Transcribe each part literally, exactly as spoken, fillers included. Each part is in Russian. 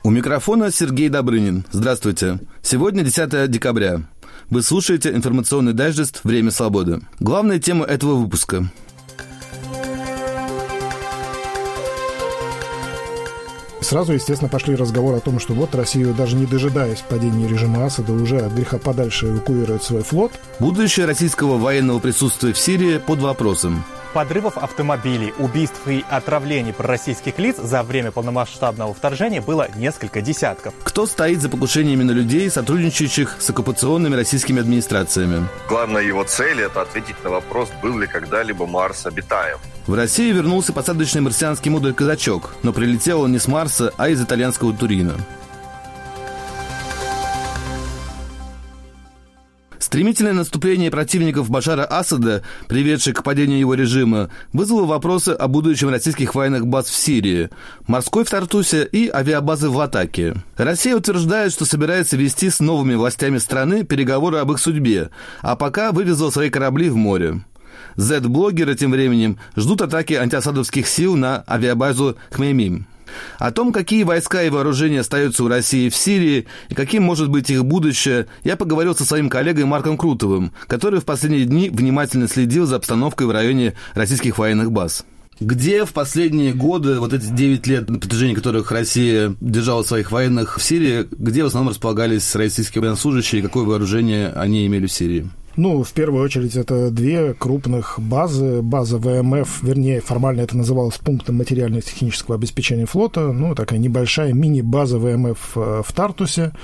У микрофона Сергей Добрынин. Здравствуйте. Сегодня десятое декабря. Вы слушаете информационный дайджест «Время свободы». Главная тема этого выпуска. Сразу, естественно, пошли разговоры о том, что вот Россию, даже не дожидаясь падения режима Асада, уже от греха подальше эвакуирует свой флот. Будущее российского военного присутствия в Сирии под вопросом. Подрывов автомобилей, убийств и отравлений пророссийских лиц за время полномасштабного вторжения было несколько десятков. Кто стоит за покушениями на людей, сотрудничающих с оккупационными российскими администрациями? Главная его цель – это ответить на вопрос, был ли когда-либо Марс обитаем. В России вернулся посадочный марсианский модуль «Казачок», но прилетел он не с Марса, а из итальянского Турина. Стремительное наступление противников Башара Асада, приведшее к падению его режима, вызвало вопросы о будущем российских военных баз в Сирии, морской в Тартусе и авиабазы в Латакии. Россия утверждает, что собирается вести с новыми властями страны переговоры об их судьбе, а пока вывезла свои корабли в море. Зет-блогеры тем временем ждут атаки антиасадовских сил на авиабазу Хмеймим. О том, какие войска и вооружения остаются у России в Сирии и каким может быть их будущее, я поговорил со своим коллегой Марком Крутовым, который в последние дни внимательно следил за обстановкой в районе российских военных баз. Где в последние годы, вот эти девять лет, на протяжении которых Россия держала своих военных в Сирии, где в основном располагались российские военнослужащие и какое вооружение они имели в Сирии? Ну, в первую очередь, это две крупных базы. База ВМФ, вернее, формально это называлось пунктом материально-технического обеспечения флота, ну, такая небольшая мини-база ВМФ в Тартусе,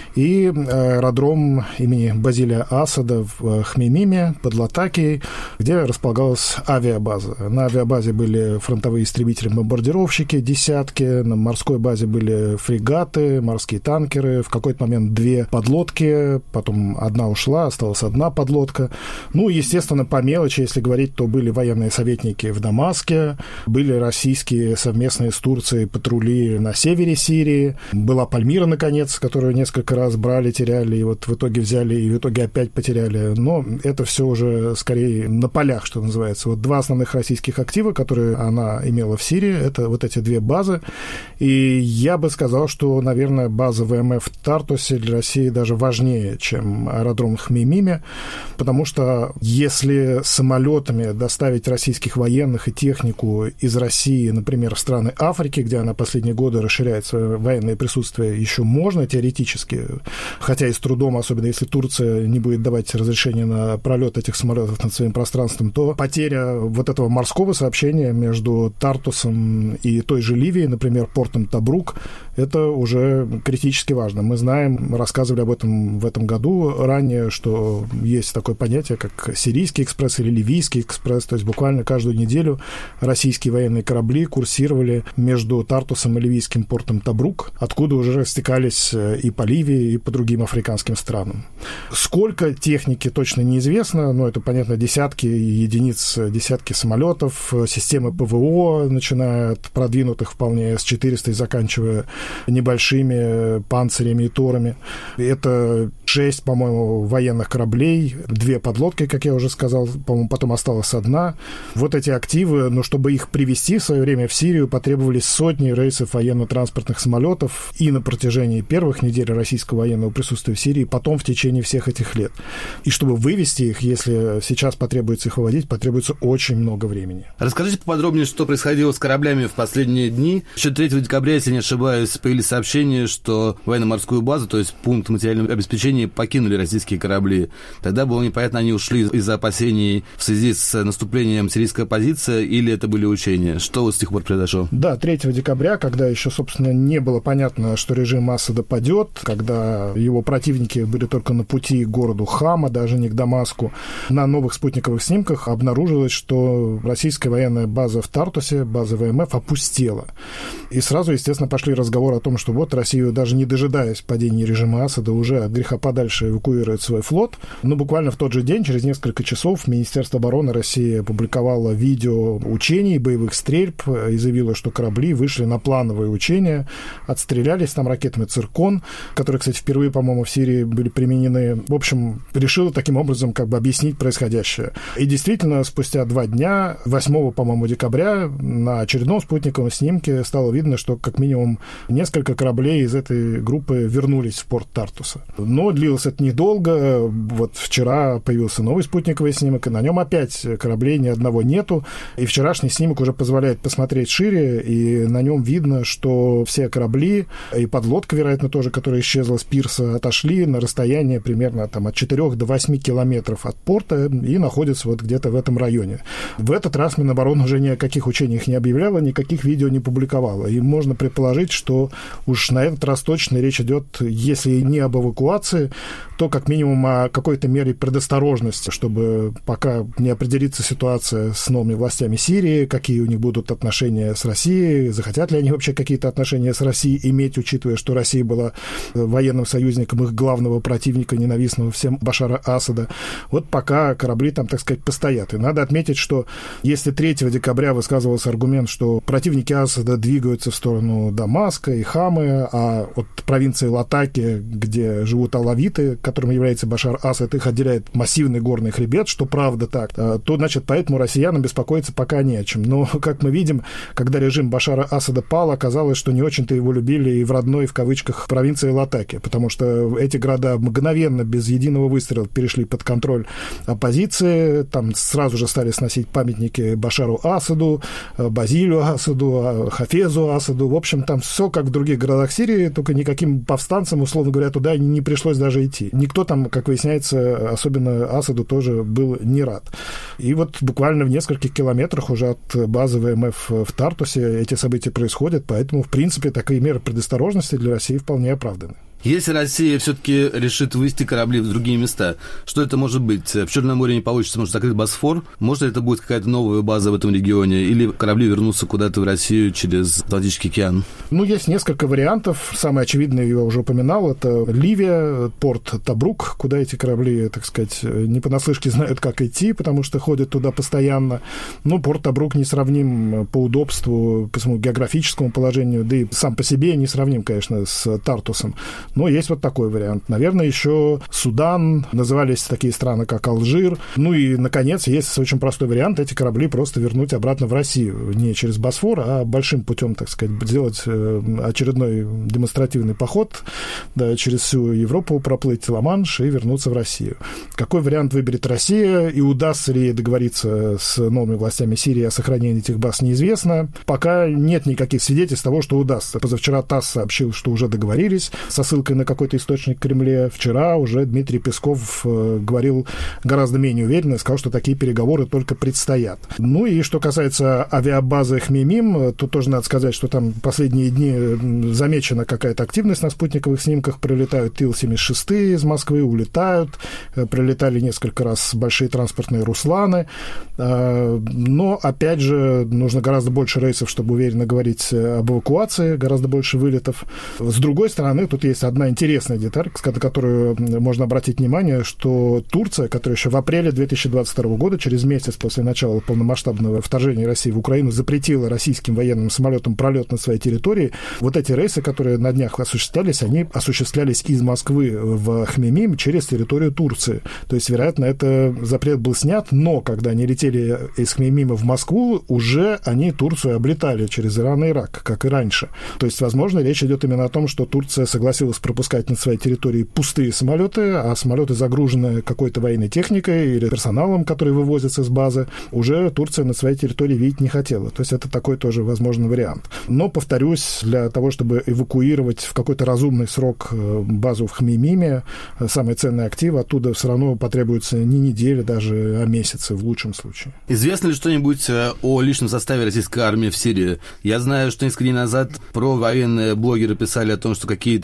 и аэродром имени Базилия Асада в Хмеймиме под Латакией, где располагалась авиабаза. На авиабазе были фронтовые истребители-бомбардировщики, десятки, на морской базе были фрегаты, морские танкеры, в какой-то момент две подлодки, потом одна ушла, осталась одна подлодка. подлодка. Ну, естественно, по мелочи, если говорить, то были военные советники в Дамаске, были российские совместные с Турцией патрули на севере Сирии, была Пальмира, наконец, которую несколько раз брали, теряли, и вот в итоге взяли, и в итоге опять потеряли. Но это все уже скорее на полях, что называется. Вот два основных российских актива, которые она имела в Сирии, это вот эти две базы. И я бы сказал, что, наверное, база ВМФ в Тартусе для России даже важнее, чем аэродром в Хмеймиме, потому что если самолетами доставить российских военных и технику из России, например, в страны Африки, где она последние годы расширяет свое военное присутствие, еще можно теоретически, хотя и с трудом, особенно если Турция не будет давать разрешение на пролет этих самолетов над своим пространством, то потеря вот этого морского сообщения между Тартусом и той же Ливией, например, портом Табрук, это уже критически важно. Мы знаем, мы рассказывали об этом в этом году ранее, что есть такое понятие, как Сирийский экспресс или Ливийский экспресс, то есть буквально каждую неделю российские военные корабли курсировали между Тартусом и ливийским портом Табрук, откуда уже растекались и по Ливии, и по другим африканским странам. Сколько техники точно неизвестно, но это, понятно, десятки единиц, десятки самолетов, системы ПВО, начиная от продвинутых вполне эс четыреста и заканчивая небольшими панцирями и торами. Это шесть, по-моему, военных кораблей, две подлодки, как я уже сказал, по-моему, потом осталась одна. Вот эти активы, но чтобы их привезти в свое время в Сирию, потребовались сотни рейсов военно-транспортных самолетов и на протяжении первых недель российского военного присутствия в Сирии, потом в течение всех этих лет. И чтобы вывести их, если сейчас потребуется их выводить, потребуется очень много времени. Расскажите поподробнее, что происходило с кораблями в последние дни. Еще третьего декабря, если не ошибаюсь, появились сообщения, что военно-морскую базу, то есть пункт материального обеспечения, покинули российские корабли. Тогда было непонятно, они ушли из-за опасений в связи с наступлением сирийской оппозиции или это были учения? Что с тех пор произошло? Да, третьего декабря, когда еще, собственно, не было понятно, что режим Асада падет, когда его противники были только на пути к городу Хама, даже не к Дамаску, на новых спутниковых снимках обнаружилось, что российская военная база в Тартусе, база ВМФ, опустела. И сразу, естественно, пошли разговоры о том, что вот Россию, даже не дожидаясь падения режима Асада, уже от греха подальше подальше эвакуирует свой флот. Но буквально в тот же день, через несколько часов, Министерство обороны России опубликовало видео учений, боевых стрельб и заявило, что корабли вышли на плановые учения, отстрелялись там ракетами «Циркон», которые, кстати, впервые, по-моему, в Сирии были применены. В общем, решила таким образом как бы объяснить происходящее. И действительно, спустя два дня, восьмого, по-моему, декабря, на очередном спутниковом снимке стало видно, что как минимум несколько кораблей из этой группы вернулись в порт Тартуса. Но длилось это недолго. Вот вчера появился новый спутниковый снимок, и на нем опять кораблей ни одного нету. И вчерашний снимок уже позволяет посмотреть шире, и на нем видно, что все корабли, и подлодка, вероятно, тоже, которая исчезла с пирса, отошли на расстояние примерно там, от четырёх до восьми километров от порта и находятся вот где-то в этом районе. В этот раз Минобороны уже ни о каких учениях не объявляла, никаких видео не публиковала. И можно предположить, что уж на этот раз точно речь идет, если не об эвакуации, то как минимум о какой-то мере предосторожности, чтобы пока не определится ситуация с новыми властями Сирии, какие у них будут отношения с Россией, захотят ли они вообще какие-то отношения с Россией иметь, учитывая, что Россия была военным союзником их главного противника, ненавистного всем Башара Асада. Вот пока корабли там, так сказать, постоят. И надо отметить, что если третьего декабря высказывался аргумент, что противники Асада двигаются в сторону Дамаска и Хамы, а от провинции Латаки, где живут алавиты, которым является Башар Асад, их отделяет массивный горный хребет, что правда так, то, значит, поэтому россиянам беспокоиться пока не о чем. Но, как мы видим, когда режим Башара Асада пал, оказалось, что не очень-то его любили и в родной, в кавычках, провинции Латаки, потому что эти города мгновенно, без единого выстрела, перешли под контроль оппозиции, там сразу же стали сносить памятники Башару Асаду, Базилю Асаду, Хафезу Асаду. В общем, там все как в других городах Сирии, только никаким повстанцам, условно говоря, туда не пришлось даже идти. Никто там, как выясняется, особенно Асаду, тоже был не рад. И вот буквально в нескольких километрах уже от базы ВМФ в Тартусе эти события происходят, поэтому, в принципе, такие меры предосторожности для России вполне оправданы. Если Россия все-таки решит вывести корабли в другие места, что это может быть? В Черном море не получится, может, закрыть Босфор? Может ли это будет какая-то новая база в этом регионе? Или корабли вернутся куда-то в Россию через Атлантический океан? Ну, есть несколько вариантов. Самый очевидный, я уже упоминал, это Ливия, порт Табрук, куда эти корабли, так сказать, не понаслышке знают, как идти, потому что ходят туда постоянно. Ну, порт Табрук несравним по удобству, по своему географическому положению, да и сам по себе несравним, конечно, с Тартусом. Но есть вот такой вариант. Наверное, еще Судан, назывались такие страны, как Алжир. Ну и, наконец, есть очень простой вариант. Эти корабли просто вернуть обратно в Россию. Не через Босфор, а большим путем, так сказать, сделать очередной демонстративный поход, да, через всю Европу проплыть Ла-Манш и вернуться в Россию. Какой вариант выберет Россия и удастся ли ей договориться с новыми властями Сирии о сохранении этих баз, неизвестно. Пока нет никаких свидетельств того, что удастся. Позавчера ТАСС сообщил, что уже договорились со ссылкой на какой-то источник в Кремле. Вчера уже Дмитрий Песков э, говорил гораздо менее уверенно, сказал, что такие переговоры только предстоят. Ну и что касается авиабазы Хмеймим, то тоже надо сказать, что там последние дни замечена какая-то активность на спутниковых снимках. Прилетают Ил семьдесят шесть из Москвы, улетают. Прилетали несколько раз большие транспортные Русланы. Но, опять же, нужно гораздо больше рейсов, чтобы уверенно говорить об эвакуации, гораздо больше вылетов. С другой стороны, тут есть одна интересная деталь, на которую можно обратить внимание, что Турция, которая еще в апреле две тысячи двадцать второго года, через месяц после начала полномасштабного вторжения России в Украину, запретила российским военным самолетам пролет на своей территории, вот эти рейсы, которые на днях осуществлялись, они осуществлялись из Москвы в Хмеймим через территорию Турции. То есть, вероятно, этот запрет был снят, но когда они летели из Хмеймима в Москву, уже они Турцию облетали через Иран и Ирак, как и раньше. То есть, возможно, речь идет именно о том, что Турция согласилась пропускать на своей территории пустые самолеты, а самолеты, загруженные какой-то военной техникой или персоналом, который вывозится с базы, уже Турция на своей территории видеть не хотела. То есть это такой тоже возможный вариант. Но, повторюсь, для того, чтобы эвакуировать в какой-то разумный срок базу в Хмеймиме, самые ценные активы, оттуда все равно потребуется не недели, даже, а месяцы в лучшем случае. Известно ли что-нибудь о личном составе российской армии в Сирии? Я знаю, что несколько дней назад провоенные блогеры писали о том, что какие-то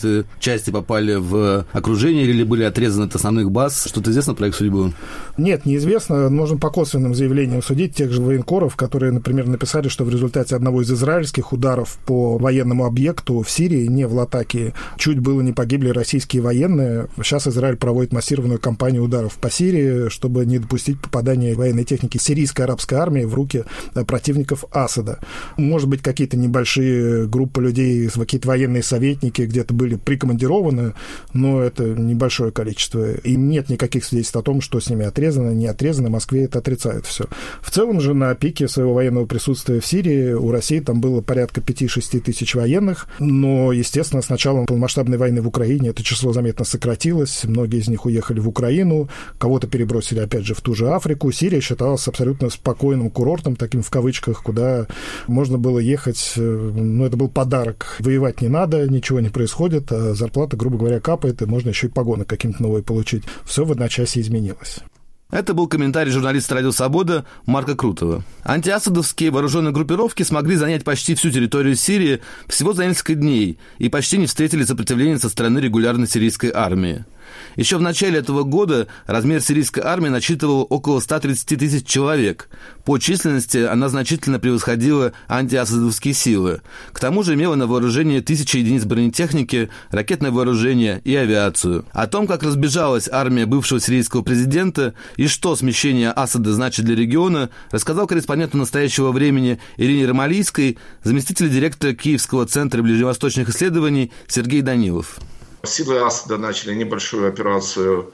части попали в окружение или были отрезаны от основных баз? Что-то известно про их судьбу? Нет, неизвестно. Можно по косвенным заявлениям судить тех же военкоров, которые, например, написали, что в результате одного из израильских ударов по военному объекту в Сирии, не в Латакии, чуть было не погибли российские военные. Сейчас Израиль проводит массированную кампанию ударов по Сирии, чтобы не допустить попадания военной техники сирийской арабской армии в руки противников Асада. Может быть, какие-то небольшие группы людей, какие-то военные советники где-то были прикомандированы, но это небольшое количество. И нет никаких свидетельств о том, что с ними отрезано, не отрезано. В Москве это отрицает все. В целом же на пике своего военного присутствия в Сирии у России там было порядка пять-шесть тысяч военных, но, естественно, с началом полномасштабной войны в Украине это число заметно сократилось. Многие из них уехали в Украину, кого-то перебросили, опять же, в ту же Африку. Сирия считалась абсолютно спокойным курортом, таким в кавычках, куда можно было ехать. Ну, это был подарок. Воевать не надо, ничего не происходит, а зарплата, грубо говоря, капает, и можно еще и погоны какие-то новые получить. Все в одночасье изменилось. Это был комментарий журналиста «Радио Свобода» Марка Крутого. Антиасадовские вооруженные группировки смогли занять почти всю территорию Сирии всего за несколько дней и почти не встретили сопротивления со стороны регулярной сирийской армии. Еще в начале этого года размер сирийской армии насчитывал около ста тридцати тысяч человек. По численности она значительно превосходила антиасадовские силы. К тому же имела на вооружении тысячи единиц бронетехники, ракетное вооружение и авиацию. О том, как разбежалась армия бывшего сирийского президента и что смещение Асада значит для региона, рассказал корреспонденту «Настоящего времени» Ирине Ромалийской заместитель директора Киевского центра ближневосточных исследований Сергей Данилов. Силы Асада начали небольшую операцию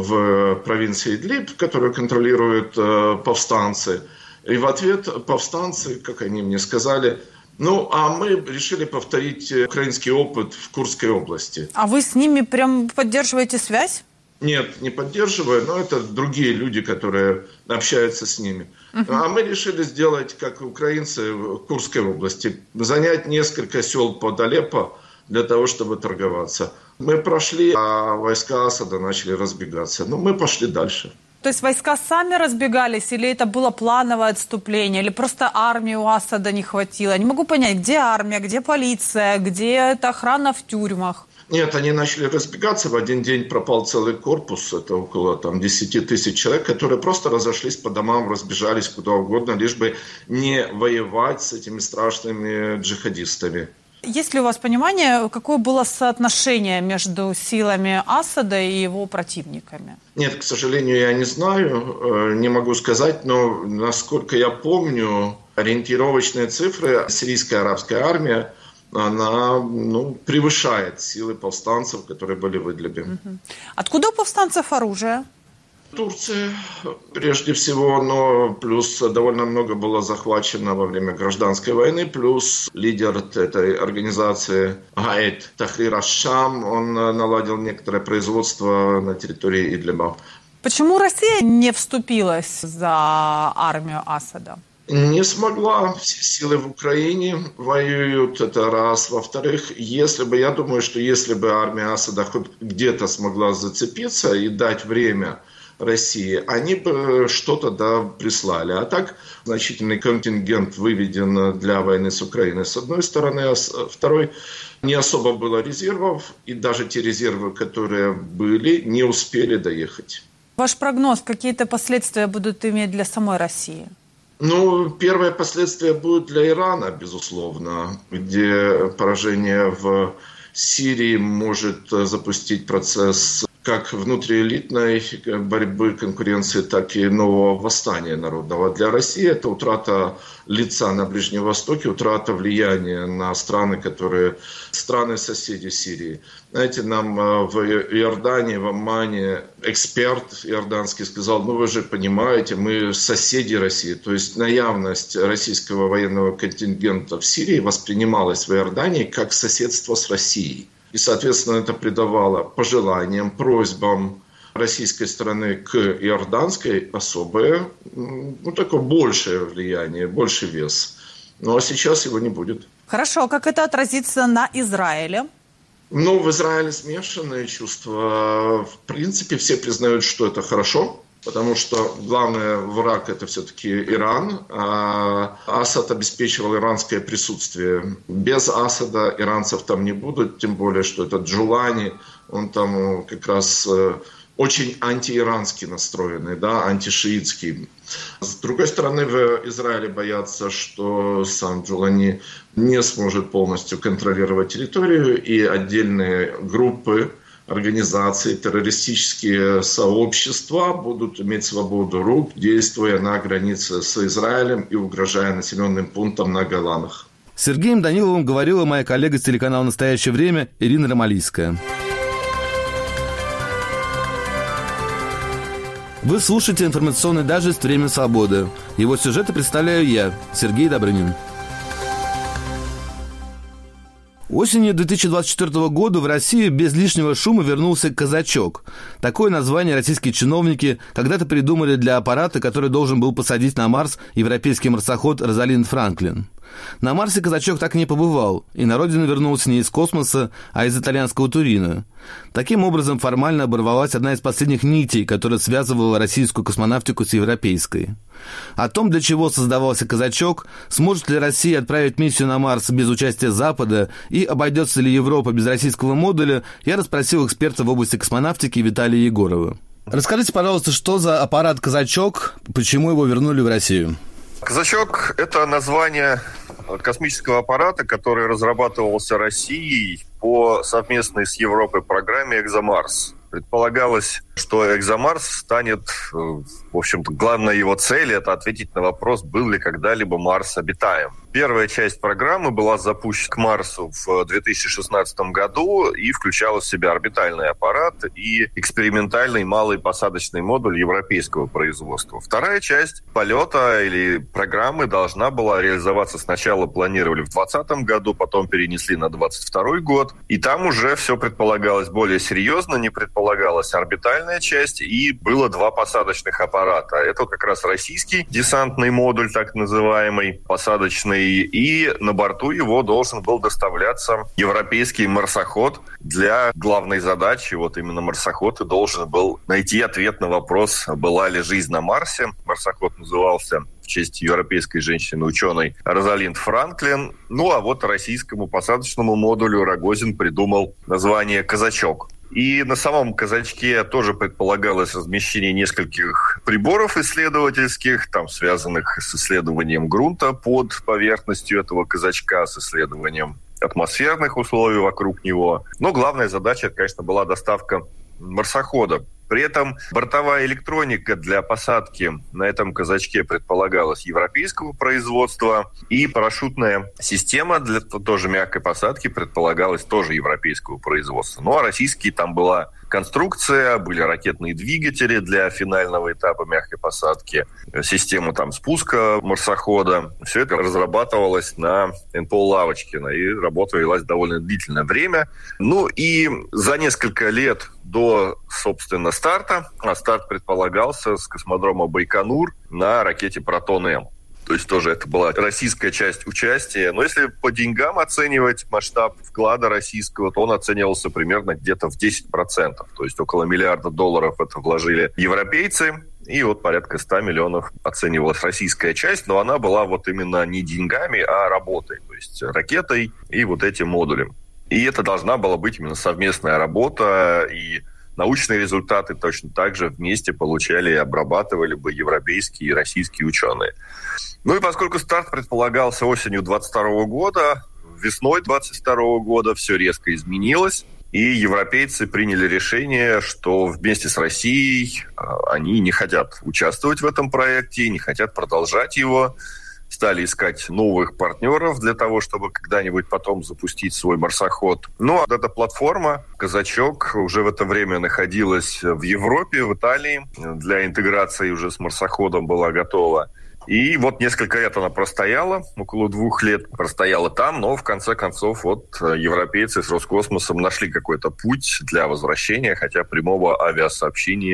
в провинции Идлиб, которую контролируют э, повстанцы. И в ответ повстанцы, как они мне сказали, ну, а мы решили повторить украинский опыт в Курской области. А вы с ними прям поддерживаете связь? Нет, не поддерживаю, но это другие люди, которые общаются с ними. Uh-huh. А мы решили сделать, как украинцы в Курской области, занять несколько сел под Алеппо для того, чтобы торговаться. Мы прошли, а войска Асада начали разбегаться. Ну, мы пошли дальше. То есть войска сами разбегались, или это было плановое отступление, или просто армии у Асада не хватило? Не могу понять, где армия, где полиция, где эта охрана в тюрьмах? Нет, они начали разбегаться. В один день пропал целый корпус, это около там, десять тысяч человек, которые просто разошлись по домам, разбежались куда угодно, лишь бы не воевать с этими страшными джихадистами. Есть ли у вас понимание, какое было соотношение между силами Асада и его противниками? Нет, к сожалению, я не знаю, не могу сказать, но насколько я помню, ориентировочные цифры сирийская арабская армия, она ну, превышает силы повстанцев, которые были в Идлибе. Откуда у повстанцев оружие? Турции, прежде всего, но плюс довольно много было захвачено во время гражданской войны, плюс лидер этой организации Гаэт Тахрир аш-Шам, он наладил некоторое производство на территории Идлиба. Почему Россия не вступилась за армию Асада? Не смогла. Все силы в Украине воюют, это раз. Во-вторых, если бы, я думаю, что если бы армия Асада хоть где-то смогла зацепиться и дать время России, они бы что-то да прислали. А так значительный контингент выведен для войны с Украиной с одной стороны, а с второй не особо было резервов, и даже те резервы, которые были, не успели доехать. Ваш прогноз, какие-то последствия будут иметь для самой России? Ну, первое последствие будет для Ирана, безусловно, где поражение в Сирии может запустить процесс как внутриэлитной борьбы, конкуренции, так и нового восстания народного. Для России это утрата лица на Ближнем Востоке, утрата влияния на страны, которые страны-соседи Сирии. Знаете, нам в Иордании, в Оммане эксперт иорданский сказал, ну вы же понимаете, мы соседи России. То есть наявность российского военного контингента в Сирии воспринималась в Иордании как соседство с Россией. И, соответственно, это придавало пожеланиям, просьбам российской стороны к иорданской особое, ну, такое большее влияние, больший вес. Ну, а сейчас его не будет. Хорошо, как это отразится на Израиле? Ну, в Израиле смешанные чувства. В принципе, все признают, что это хорошо. потому что главный враг – это все-таки Иран. А Асад обеспечивал иранское присутствие. Без Асада иранцев там не будут, тем более, что этот Джулани, он там как раз очень антииранский настроенный, да, антишиитский. С другой стороны, в Израиле боятся, что сам Джулани не сможет полностью контролировать территорию, и отдельные группы, организации, террористические сообщества будут иметь свободу рук, действуя на границе с Израилем и угрожая населенным пунктам на Голанах. С Сергеем Даниловым говорила моя коллега с телеканала «Настоящее время» Ирина Ромалийская. Вы слушаете информационный дайджест «Время свободы». Его сюжеты представляю я, Сергей Добрынин. Осенью две тысячи двадцать четвёртого года в Россию без лишнего шума вернулся «Казачок». Такое название российские чиновники когда-то придумали для аппарата, который должен был посадить на Марс европейский марсоход Розалинд Франклин. На Марсе «Казачок» так и не побывал, и на родину вернулся не из космоса, а из итальянского Турина. Таким образом, формально оборвалась одна из последних нитей, которая связывала российскую космонавтику с европейской. О том, для чего создавался «Казачок», сможет ли Россия отправить миссию на Марс без участия Запада и обойдется ли Европа без российского модуля, я расспросил эксперта в области космонавтики Виталия Егорова. Расскажите, пожалуйста, что за аппарат «Казачок», почему его вернули в Россию? «Казачок» — это название космического аппарата, который разрабатывался Россией по совместной с Европой программе «Экзомарс». Предполагалось, что «Экзомарс» станет, в общем-то, главной его целью – это ответить на вопрос, был ли когда-либо Марс обитаем. Первая часть программы была запущена к Марсу в две тысячи шестнадцатом году и включала в себя орбитальный аппарат и экспериментальный малый посадочный модуль европейского производства. Вторая часть полета или программы должна была реализоваться. Сначала планировали в двадцатом году, потом перенесли на двадцать второй год. И там уже все предполагалось более серьезно, не предполагалась орбитальная часть, и было два посадочных аппарата. Это как раз российский десантный модуль, так называемый, посадочный, и на борту его должен был доставляться европейский марсоход для главной задачи. Вот именно марсоход и должен был найти ответ на вопрос, была ли жизнь на Марсе. Марсоход назывался в честь европейской женщины-ученой Розалинд Франклин. Ну а вот российскому посадочному модулю Рогозин придумал название «Казачок». И на самом «Казачке» тоже предполагалось размещение нескольких приборов исследовательских, там, связанных с исследованием грунта под поверхностью этого «Казачка», с исследованием атмосферных условий вокруг него. Но главная задача, это, конечно, была доставка марсохода. При этом бортовая электроника для посадки на этом «Казачке» предполагалась европейского производства, и парашютная система для тоже мягкой посадки предполагалась тоже европейского производства. Ну а российские там была конструкция, были ракетные двигатели для финального этапа мягкой посадки, система там спуска марсохода. Все это разрабатывалось на эн пэ о Лавочкина, и работа велась довольно длительное время. Ну и за несколько лет до, собственно, старта, а старт предполагался с космодрома Байконур на ракете «Протон-М». То есть тоже это была российская часть участия. Но если по деньгам оценивать масштаб вклада российского, то он оценивался примерно где-то в десять процентов. То есть около миллиарда долларов это вложили европейцы. И вот порядка ста миллионов оценивалась российская часть. Но она была вот именно не деньгами, а работой. То есть ракетой и вот этим модулем. И это должна была быть именно совместная работа. И научные результаты точно так же вместе получали и обрабатывали бы европейские и российские ученые. Ну и поскольку старт предполагался осенью двадцать второго года, весной двадцать второго года все резко изменилось, и европейцы приняли решение, что вместе с Россией они не хотят участвовать в этом проекте, не хотят продолжать его. Стали искать новых партнеров для того, чтобы когда-нибудь потом запустить свой марсоход. Ну, а эта платформа «Казачок» уже в это время находилась в Европе, в Италии. Для интеграции уже с марсоходом была готова. И вот несколько лет она простояла, около двух лет простояла там, но в конце концов вот европейцы с Роскосмосом нашли какой-то путь для возвращения, хотя прямого авиасообщения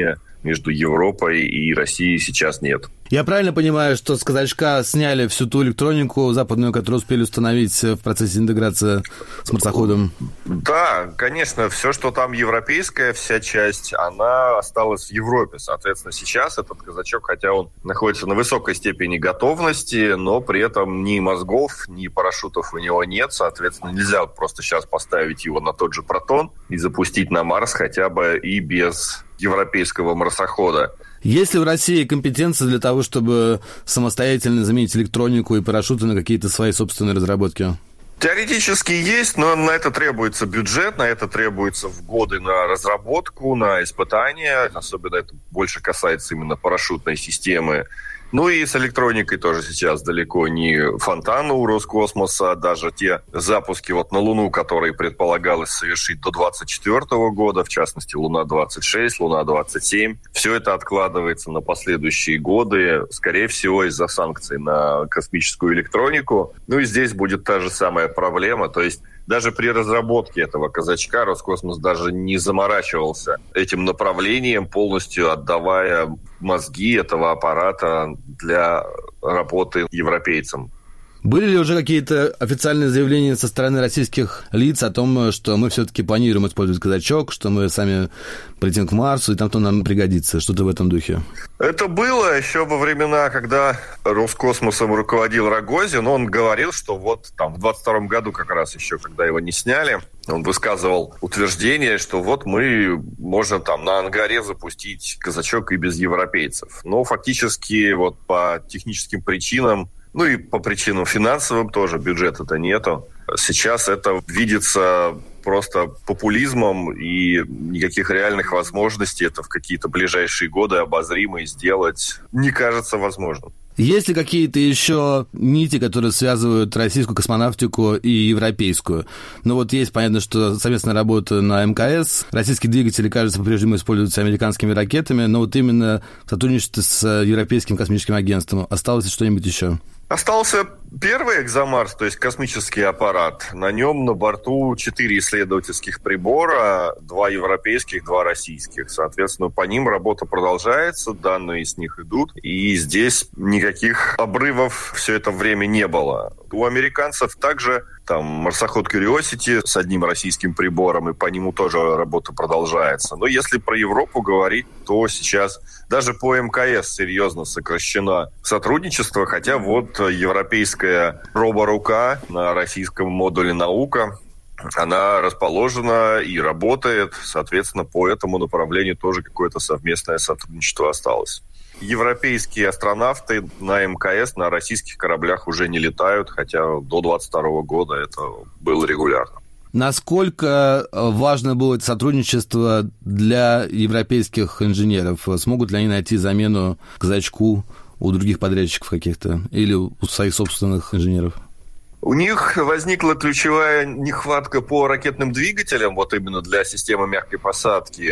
между Европой и Россией сейчас нет. Я правильно понимаю, что с казачка сняли всю ту электронику западную, которую успели установить в процессе интеграции с марсоходом? Да, конечно, все, что там европейская, вся часть, она осталась в Европе. Соответственно, сейчас этот казачок, хотя он находится на высокой степени готовности, но при этом ни мозгов, ни парашютов у него нет. Соответственно, нельзя просто сейчас поставить его на тот же Протон и запустить на Марс хотя бы и без европейского марсохода. Есть ли в России компетенции для того, чтобы самостоятельно заменить электронику и парашюты на какие-то свои собственные разработки? Теоретически есть, но на это требуется бюджет, на это требуется годы на разработку, на испытания. Особенно это больше касается именно парашютной системы. Ну и с электроникой тоже сейчас далеко не фонтан у Роскосмоса. Даже те запуски вот на Луну, которые предполагалось совершить до двадцать четвёртого года, в частности Луна-двадцать шесть, Луна-двадцать семь, все это откладывается на последующие годы, скорее всего, из-за санкций на космическую электронику. Ну и здесь будет та же самая проблема, то есть даже при разработке этого казачка Роскосмос даже не заморачивался этим направлением, полностью отдавая мозги этого аппарата для работы европейцам. Были ли уже какие-то официальные заявления со стороны российских лиц о том, что мы все-таки планируем использовать казачок, что мы сами полетим к Марсу, и там-то нам пригодится? Что-то в этом духе? Это было еще во времена, когда Роскосмосом руководил Рогозин. Он говорил, что вот там в двадцать втором году как раз еще, когда его не сняли, он высказывал утверждение, что вот мы можем там на Ангаре запустить казачок и без европейцев. Но фактически вот по техническим причинам, ну и по причинам финансовым тоже, бюджета-то нету. Сейчас это видится просто популизмом, и никаких реальных возможностей это в какие-то ближайшие годы обозримо сделать не кажется возможным. Есть ли какие-то еще нити, которые связывают российскую космонавтику и европейскую? Ну вот есть, понятно, что совместная работа на эм ка эс, российские двигатели, кажется, по-прежнему используются американскими ракетами, но вот именно сотрудничество с Европейским космическим агентством. Осталось ли что-нибудь еще? Остался первый «Экзомарс», то есть космический аппарат. На нем на борту четыре исследовательских прибора, два европейских, два российских. Соответственно, по ним работа продолжается, данные с них идут. И здесь никаких обрывов все это время не было. У американцев также там марсоход Curiosity с одним российским прибором, и по нему тоже работа продолжается. Но если про Европу говорить, то сейчас даже по эм ка эс серьезно сокращено сотрудничество, хотя вот европейская роборука на российском модуле «Наука», она расположена и работает, соответственно, по этому направлению тоже какое-то совместное сотрудничество осталось. Европейские астронавты на эм ка эс на российских кораблях уже не летают, хотя до двадцать второго года это было регулярно. Насколько важно было это сотрудничество для европейских инженеров? Смогут ли они найти замену казачку у других подрядчиков каких-то или у своих собственных инженеров? У них возникла ключевая нехватка по ракетным двигателям, вот именно для системы мягкой посадки.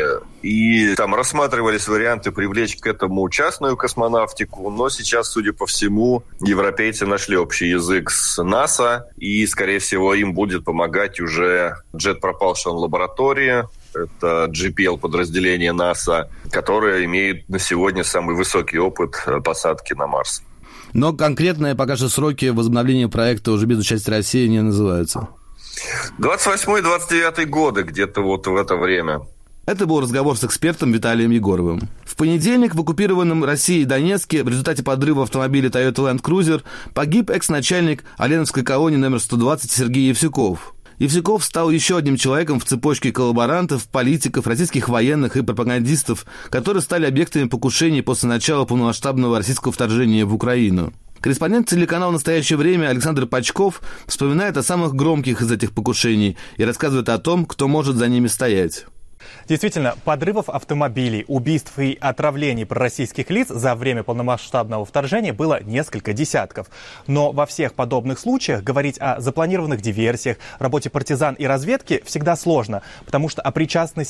И там рассматривались варианты привлечь к этому частную космонавтику, но сейчас, судя по всему, европейцы нашли общий язык с НАСА, и, скорее всего, им будет помогать уже Jet Propulsion Laboratory, это джи пи эл подразделение НАСА, которое имеет на сегодня самый высокий опыт посадки на Марс. Но конкретные пока что сроки возобновления проекта уже без участия России не называются. двадцать восьмой - двадцать девятый годы, где-то вот в это время. Это был разговор с экспертом Виталием Егоровым. В понедельник в оккупированном Россией Донецке в результате подрыва автомобиля Toyota Land Cruiser погиб экс-начальник Оленовской колонии номер сто двадцать Сергей Евсюков. Евсюков стал еще одним человеком в цепочке коллаборантов, политиков, российских военных и пропагандистов, которые стали объектами покушений после начала полномасштабного российского вторжения в Украину. Корреспондент телеканала «Настоящее время» Александр Пачков вспоминает о самых громких из этих покушений и рассказывает о том, кто может за ними стоять. Действительно, подрывов автомобилей, убийств и отравлений пророссийских лиц за время полномасштабного вторжения было несколько десятков. Но во всех подобных случаях говорить о запланированных диверсиях, работе партизан и разведки всегда сложно, потому что о причастности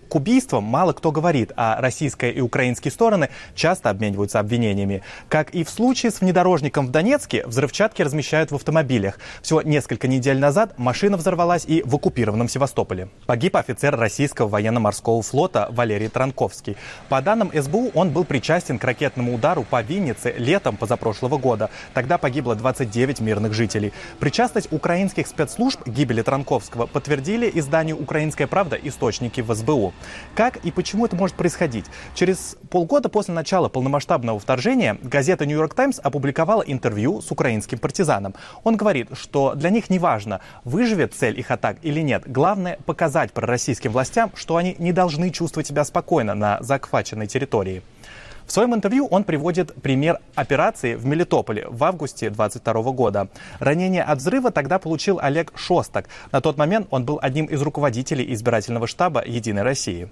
к убийствам мало кто говорит, а российская и украинские стороны часто обмениваются обвинениями. Как и в случае с внедорожником в Донецке, взрывчатки размещают в автомобилях. Всего несколько недель назад машина взорвалась и в оккупированном Севастополе. Погиб офицер российского военно-морского флота Валерий Транковский. По данным эс бэ у, он был причастен к ракетному удару по Виннице летом позапрошлого года. Тогда погибло двадцать девять мирных жителей. Причастность украинских спецслужб к гибели Транковского подтвердили изданию «Украинская правда» источники в эс бэ у. Как и почему это может происходить? Через полгода после начала полномасштабного вторжения газета «Нью-Йорк Таймс» опубликовала интервью с украинским партизаном. Он говорит, что для них не важно, выживет цель их атак или нет. Главное – показать пророссийским властям, что они не должны чувствовать себя спокойно на захваченной территории. В своем интервью он приводит пример операции в Мелитополе в августе двадцать второго года. Ранение от взрыва тогда получил Олег Шостак. На тот момент он был одним из руководителей избирательного штаба «Единой России».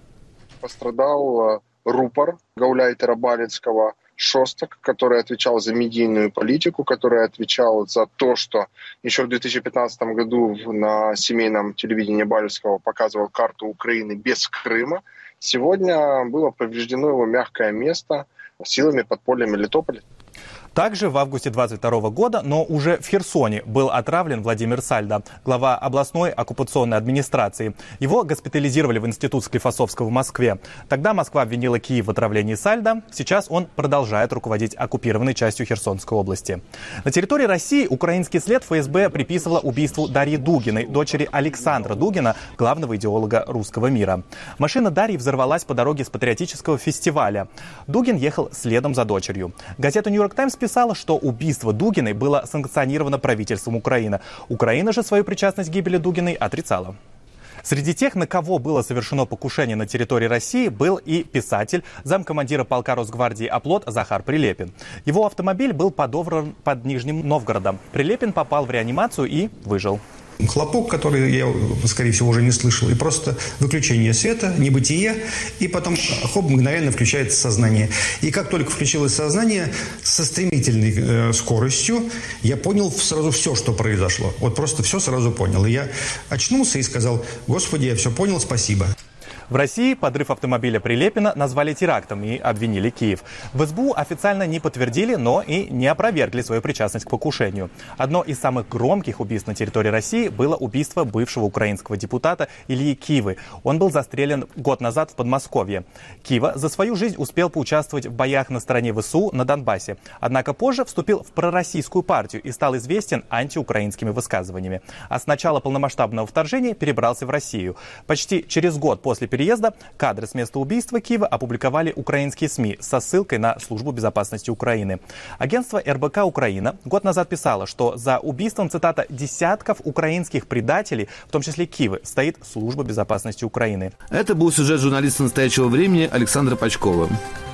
Пострадал рупор гауляйтера Балицкого Шостак, который отвечал за медийную политику, который отвечал за то, что еще в две тысячи пятнадцатом году на семейном телевидении Балицкого показывал карту Украины без Крыма. Сегодня было повреждено его мягкое место силами подполья Мелитополя. Также в августе двадцать второго года, но уже в Херсоне, был отравлен Владимир Сальдо, глава областной оккупационной администрации. Его госпитализировали в институт Склифосовского в Москве. Тогда Москва обвинила Киев в отравлении Сальдо. Сейчас он продолжает руководить оккупированной частью Херсонской области. На территории России украинский след эф эс бэ приписывала убийству Дарьи Дугиной, дочери Александра Дугина, главного идеолога русского мира. Машина Дарьи взорвалась по дороге с патриотического фестиваля. Дугин ехал следом за дочерью. Газета «Нью-Йорк Таймс» писала, что убийство Дугиной было санкционировано правительством Украины. Украина же свою причастность к гибели Дугиной отрицала. Среди тех, на кого было совершено покушение на территории России, был и писатель, замкомандира полка Росгвардии «Оплот» Захар Прилепин. Его автомобиль был подобран под Нижним Новгородом. Прилепин попал в реанимацию и выжил. Хлопок, который я, скорее всего, уже не слышал, и просто выключение света, небытие, и потом, хоп, мгновенно включается сознание. И как только включилось сознание, со стремительной э, скоростью я понял сразу все, что произошло. Вот просто все сразу понял. И я очнулся и сказал: «Господи, я все понял, спасибо». В России подрыв автомобиля Прилепина назвали терактом и обвинили Киев. В эс бэ у официально не подтвердили, но и не опровергли свою причастность к покушению. Одно из самых громких убийств на территории России было убийство бывшего украинского депутата Ильи Кивы. Он был застрелен год назад в Подмосковье. Кива за свою жизнь успел поучаствовать в боях на стороне вэ эс у на Донбассе. Однако позже вступил в пророссийскую партию и стал известен антиукраинскими высказываниями. А с начала полномасштабного вторжения перебрался в Россию. Почти через год после переезда кадры с места убийства Киева опубликовали украинские СМИ со ссылкой на Службу безопасности Украины. Агентство эр бэ ка «Украина» год назад писало, что за убийством, цитата, «десятков украинских предателей, в том числе Киевы, стоит Служба безопасности Украины». Это был сюжет журналиста «Настоящего времени» Александра Пачкова.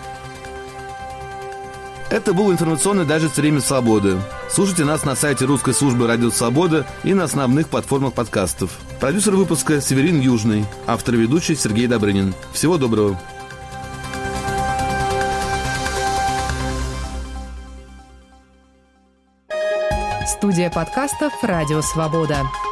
Это был информационный дайджест «Время свободы». Слушайте нас на сайте русской службы «Радио Свобода» и на основных платформах подкастов. Продюсер выпуска Северин Южный, автор и ведущий Сергей Добрынин. Всего доброго. Студия подкастов «Радио Свобода».